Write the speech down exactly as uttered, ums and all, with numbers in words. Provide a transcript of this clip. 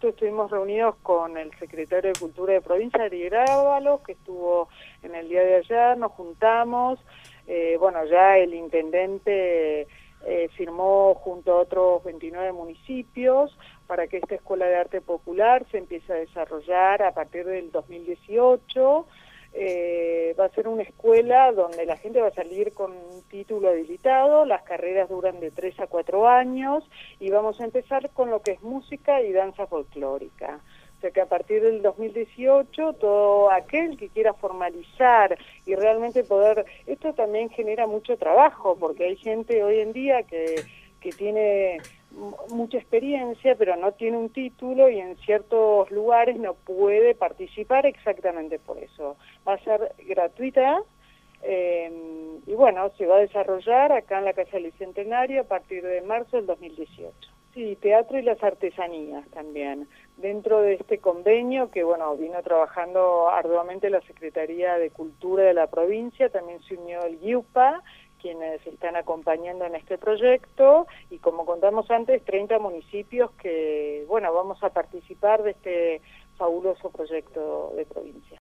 justo estuvimos reunidos con el secretario de Cultura de provincia, Ariel Ábalos, que estuvo en el día de ayer, nos juntamos, eh, bueno, ya el intendente eh, firmó junto a otros veintinueve municipios para que esta Escuela de Arte Popular se empiece a desarrollar a partir del dos mil dieciocho. Eh, va a ser una escuela donde la gente va a salir con un título habilitado, las carreras duran de tres a cuatro años y vamos a empezar con lo que es música y danza folclórica. O sea que a partir del dos mil dieciocho todo aquel que quiera formalizar y realmente poder, esto también genera mucho trabajo porque hay gente hoy en día que, que tiene mucha experiencia pero no tiene un título y en ciertos lugares no puede participar exactamente por eso. Va a ser gratuita eh, y bueno, se va a desarrollar acá en la Casa del Bicentenario a partir de marzo del dos mil dieciocho. Sí, teatro y las artesanías también. Dentro de este convenio que, bueno, vino trabajando arduamente la Secretaría de Cultura de la provincia, también se unió el GIUPA, quienes están acompañando en este proyecto, y como contamos antes, treinta municipios que, bueno, vamos a participar de este fabuloso proyecto de provincia.